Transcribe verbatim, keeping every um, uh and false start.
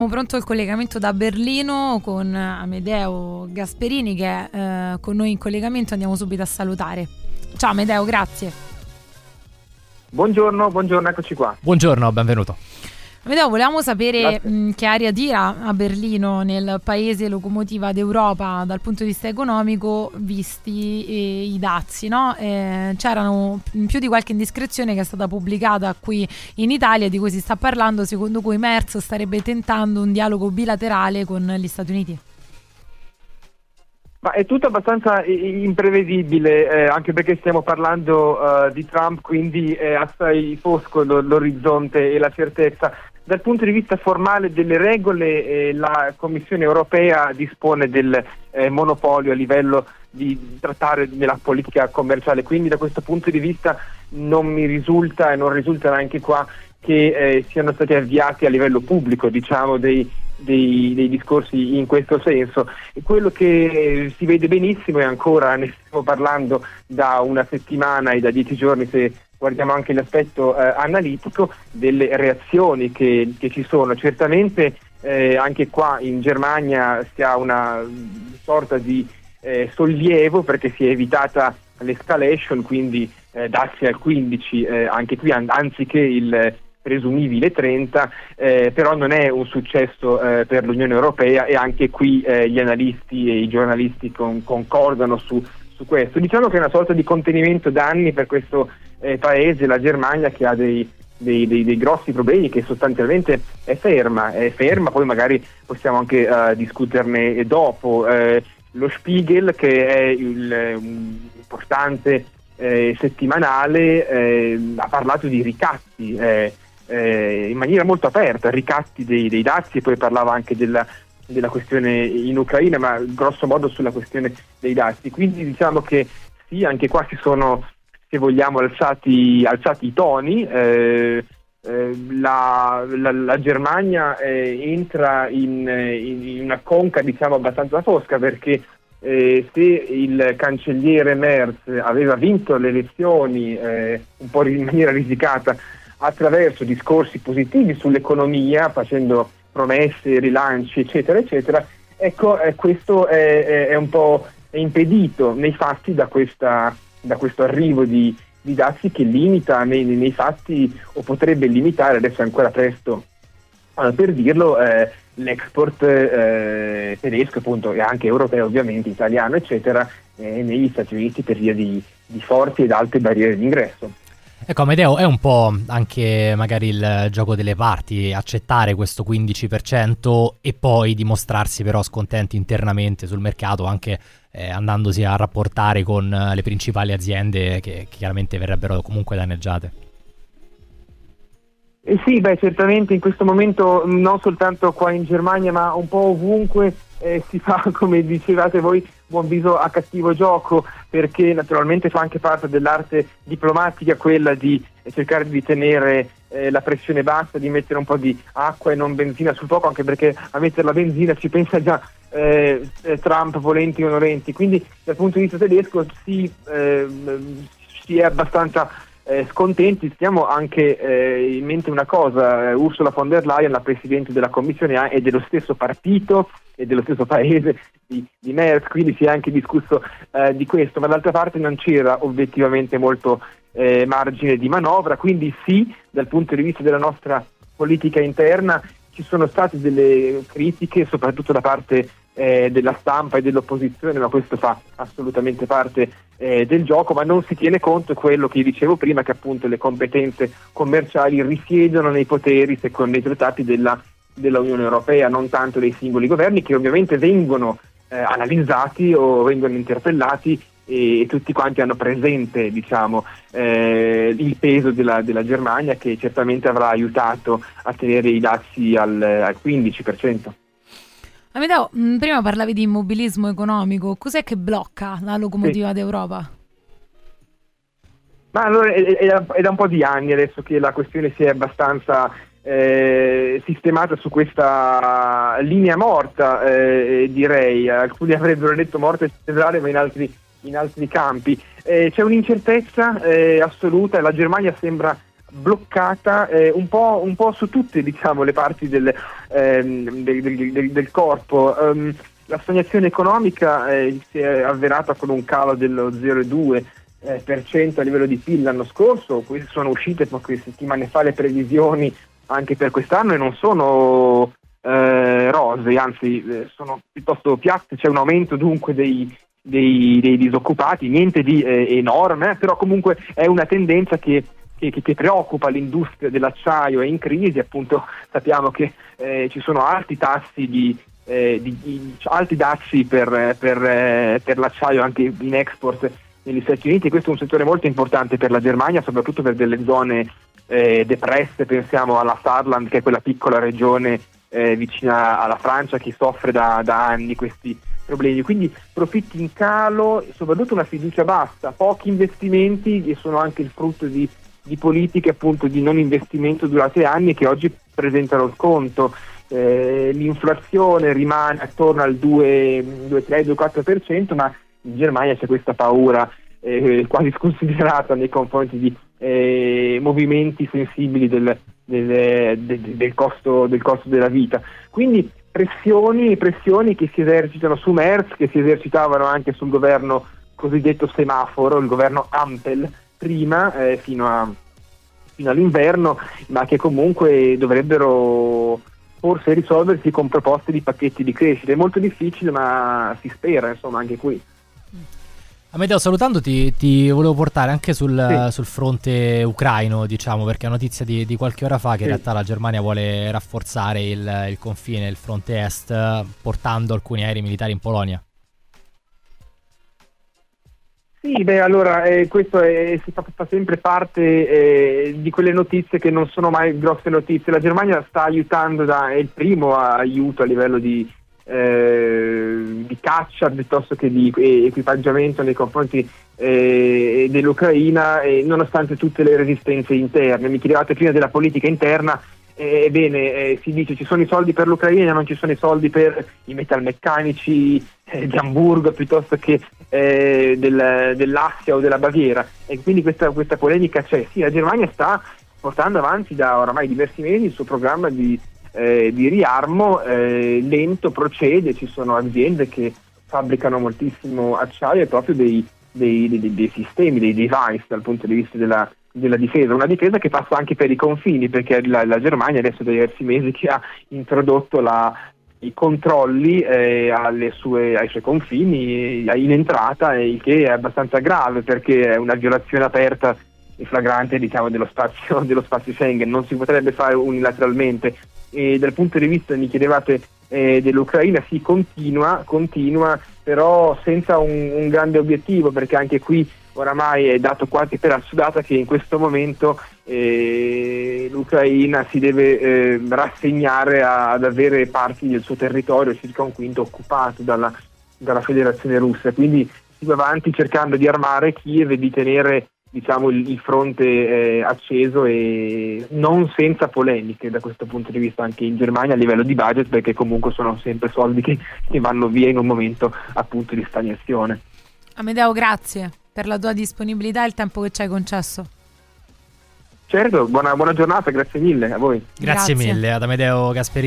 Pronto il collegamento da Berlino con Amedeo Gasperini che è eh, con noi in collegamento. Andiamo subito a salutare. Ciao Amedeo, grazie. Buongiorno, buongiorno, eccoci qua. Buongiorno, benvenuto. Amedeo, volevamo sapere mh, che aria tira a Berlino, nel paese locomotiva d'Europa dal punto di vista economico, visti eh, i dazi, no? Eh, c'erano più di qualche indiscrezione che è stata pubblicata qui in Italia, di cui si sta parlando, secondo cui Merz starebbe tentando un dialogo bilaterale con gli Stati Uniti. Ma è tutto abbastanza imprevedibile, eh, anche perché stiamo parlando uh, di Trump, quindi è assai fosco l'orizzonte e la certezza. Dal punto di vista formale delle regole, eh, la Commissione europea dispone del eh, monopolio a livello di trattare della politica commerciale, quindi da questo punto di vista non mi risulta e non risulta neanche qua che eh, siano stati avviati a livello pubblico, diciamo, dei Dei, dei discorsi in questo senso. E quello che si vede benissimo, e ancora ne stiamo parlando da una settimana e da dieci giorni, se guardiamo anche l'aspetto eh, analitico, delle reazioni che, che ci sono. Certamente eh, anche qua in Germania si ha una sorta di eh, sollievo, perché si è evitata l'escalation, quindi eh, dazi al quindici eh, anche qui, an- anziché il presumibile trenta, eh, però non è un successo eh, per l'Unione Europea, e anche qui eh, gli analisti e i giornalisti con, concordano su, su questo. Diciamo che è una sorta di contenimento danni per questo eh, paese, la Germania, che ha dei, dei, dei, dei grossi problemi, che sostanzialmente è ferma, è ferma, poi magari possiamo anche uh, discuterne dopo. Eh, lo Spiegel, che è il, un importante eh, settimanale, eh, ha parlato di ricatti, eh, Eh, in maniera molto aperta, ricatti dei, dei dazi, e poi parlava anche della, della questione in Ucraina, ma grosso modo sulla questione dei dazi. Quindi diciamo che sì, anche qua si sono, se vogliamo, alzati, alzati i toni. Eh, eh, la, la, la Germania eh, entra in, in, in una conca, diciamo, abbastanza fosca, perché eh, se il cancelliere Merz aveva vinto le elezioni eh, un po' in maniera risicata, attraverso discorsi positivi sull'economia, facendo promesse, rilanci, eccetera, eccetera, ecco, eh, questo è, è, è un po' impedito nei fatti da, questa, da questo arrivo di, di dazi, che limita nei, nei fatti, o potrebbe limitare, adesso è ancora presto eh, per dirlo, eh, l'export eh, tedesco, appunto, e anche europeo, ovviamente, italiano, eccetera, eh, negli Stati Uniti, per via di, di forti ed alte barriere d'ingresso. Ecco, Amedeo, è un po' anche magari il gioco delle parti accettare questo quindici per cento e poi dimostrarsi però scontenti internamente sul mercato, anche eh, andandosi a rapportare con le principali aziende che, che chiaramente verrebbero comunque danneggiate. Eh sì, beh, certamente in questo momento, non soltanto qua in Germania, ma un po' ovunque eh, si fa, come dicevate voi, buon viso a cattivo gioco, perché naturalmente fa anche parte dell'arte diplomatica quella di cercare di tenere eh, la pressione bassa, di mettere un po' di acqua e non benzina sul fuoco, anche perché a mettere la benzina ci pensa già eh, Trump, volenti o nolenti. Quindi dal punto di vista tedesco si, eh, si è abbastanza Eh, scontenti. Stiamo anche eh, in mente una cosa: eh, Ursula von der Leyen, la Presidente della Commissione, è dello stesso partito e dello stesso paese di, di Merz, quindi si è anche discusso eh, di questo, ma d'altra parte non c'era obiettivamente molto eh, margine di manovra, quindi sì, dal punto di vista della nostra politica interna ci sono state delle critiche, soprattutto da parte eh, della stampa e dell'opposizione, ma questo fa assolutamente parte eh, del gioco, ma non si tiene conto di quello che dicevo prima, che appunto le competenze commerciali risiedono nei poteri, secondo i trattati, della, della Unione Europea, non tanto dei singoli governi, che ovviamente vengono eh, analizzati o vengono interpellati, e tutti quanti hanno presente, diciamo, eh, il peso della, della Germania, che certamente avrà aiutato a tenere i dazi al, al quindici per cento. Amedeo, prima parlavi di immobilismo economico, cos'è che blocca la locomotiva sì. d'Europa? Ma allora è, è, è da un po' di anni adesso che la questione si è abbastanza eh, sistemata su questa linea morta, eh, direi. Alcuni avrebbero detto morte cerebrale, ma in altri in altri campi. Eh, c'è un'incertezza eh, assoluta, e la Germania sembra bloccata eh, un po', un po' su tutte, diciamo, le parti del, ehm, del, del, del, del corpo. Um, la stagnazione economica eh, si è avverata con un calo dello zero virgola due per cento a livello di P I L l'anno scorso. Queste sono uscite poche settimane fa le previsioni anche per quest'anno e non sono eh, rose, anzi eh, sono piuttosto piatte. C'è un aumento dunque dei, dei, dei disoccupati, niente di eh, enorme, però comunque è una tendenza che, che, che preoccupa l'industria dell'acciaio, è in crisi. Appunto sappiamo che eh, ci sono alti tassi di, eh, di, di alti dazi per, per, eh, per l'acciaio anche in export negli Stati Uniti. Questo è un settore molto importante per la Germania, soprattutto per delle zone eh, depresse. Pensiamo alla Saarland, che è quella piccola regione eh, vicina alla Francia che soffre da, da anni questi problemi. Quindi profitti in calo, soprattutto una fiducia bassa, pochi investimenti, che sono anche il frutto di, di politiche appunto di non investimento durate anni che oggi presentano il conto. Eh, l'inflazione rimane attorno al due, due, tre, due, quattro per cento, ma in Germania c'è questa paura eh, quasi sconsiderata nei confronti di eh, movimenti sensibili del, del, del, del, costo, del costo della vita. Quindi pressioni, pressioni che si esercitano su Merz, che si esercitavano anche sul governo cosiddetto semaforo, il governo Ampel, prima, eh, fino, a, fino all'inverno, ma che comunque dovrebbero forse risolversi con proposte di pacchetti di crescita. È molto difficile, ma si spera, insomma, anche qui. Amedeo, salutandoti, ti volevo portare anche sul, sì. sul fronte ucraino, diciamo, perché è notizia di, di qualche ora fa che sì. in realtà la Germania vuole rafforzare il, il confine, il fronte est, portando alcuni aerei militari in Polonia. Sì, beh, allora eh, questo è, si fa, fa sempre parte eh, di quelle notizie che non sono mai grosse notizie. La Germania sta aiutando, da, è il primo aiuto a livello di Eh, di caccia piuttosto che di eh, equipaggiamento nei confronti eh, dell'Ucraina, eh, nonostante tutte le resistenze interne. Mi chiedevate prima della politica interna. Ebbene, eh, si dice ci sono i soldi per l'Ucraina, non ci sono i soldi per i metalmeccanici eh, di Amburgo piuttosto che eh, del, dell'Assia o della Baviera, e quindi questa, questa polemica c'è. Sì, la Germania sta portando avanti da oramai diversi mesi il suo programma di Eh, di riarmo, eh, lento, procede. Ci sono aziende che fabbricano moltissimo acciaio e proprio dei, dei, dei, dei sistemi, dei device dal punto di vista della, della difesa, una difesa che passa anche per i confini, perché la, la Germania adesso da diversi mesi che ha introdotto la, i controlli eh, alle sue, ai suoi confini eh, in entrata, il che è abbastanza grave perché è una violazione aperta e flagrante, diciamo, dello spazio, dello spazio Schengen. Non si potrebbe fare unilateralmente. E dal punto di vista, mi chiedevate eh, dell'Ucraina, si continua, continua però senza un, un grande obiettivo, perché anche qui oramai è dato quasi per assodata che in questo momento eh, l'Ucraina si deve eh, rassegnare a, ad avere parti del suo territorio, circa un quinto, occupato dalla, dalla Federazione Russa. Quindi si va avanti cercando di armare Kiev e di tenere, diciamo, il, il fronte eh, acceso, e non senza polemiche da questo punto di vista anche in Germania a livello di budget, perché comunque sono sempre soldi che, che vanno via in un momento appunto di stagnazione. Amedeo, grazie per la tua disponibilità e il tempo che ci hai concesso. Certo, buona, buona giornata, grazie mille a voi. Grazie, grazie mille ad Amedeo Gasperini.